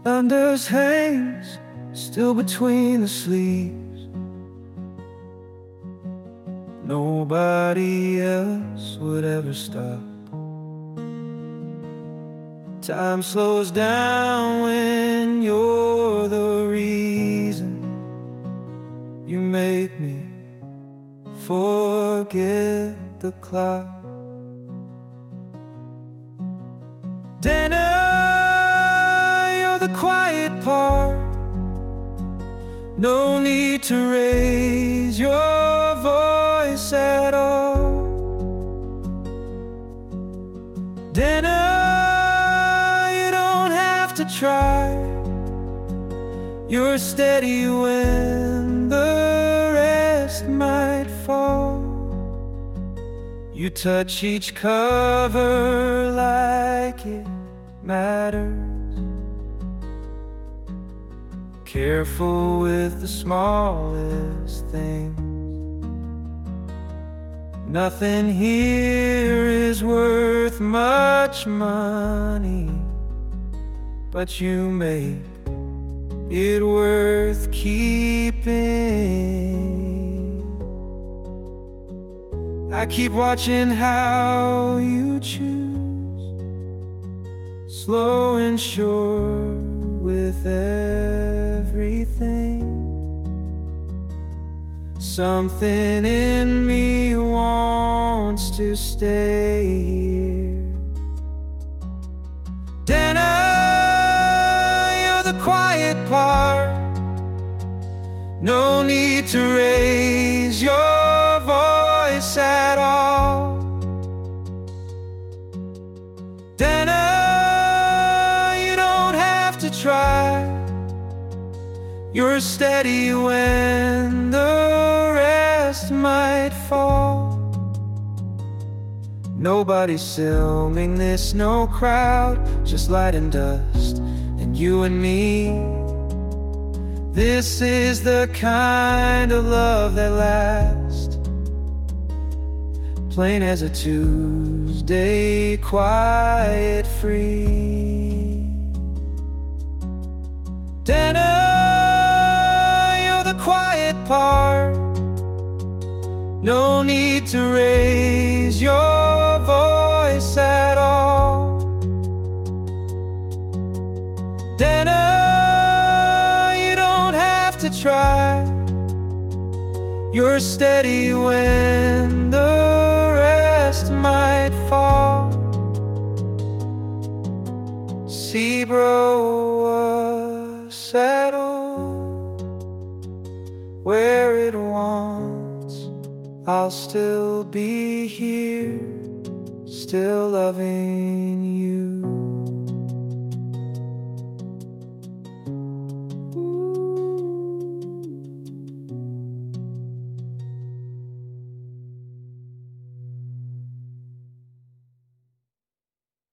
Unders hangs still between the sleeves. Nobody else would ever stop. Time slows down when you're the reason. You make me forget the clock. Dinner, you're the quiet part. No need to raise your voice at all. Dinner, you don't have to try. You're steady when the rest might fall. You touch each cover like it matters. Careful with the smallest things. Nothing here is worth much money, but you make it worth keeping. I keep watching how you choose, slow and sure with everything. Something in me wants to stay here. Dinner, you're the quiet part. No need to raise your voice at all. Dinner, you don't have to try. You're steady when the rest might fall. Nobody's filming this, no crowd, just light and dust, and you and me. This is the kind of love that lasts. Plain as a Tuesday, quiet, free. Dinner, you're the quiet part. No need to raise your voice at all. Dinner, you don't have to try. You're steady when the rest might fall. Zebra settled where it wants. I'll still be here, still loving you.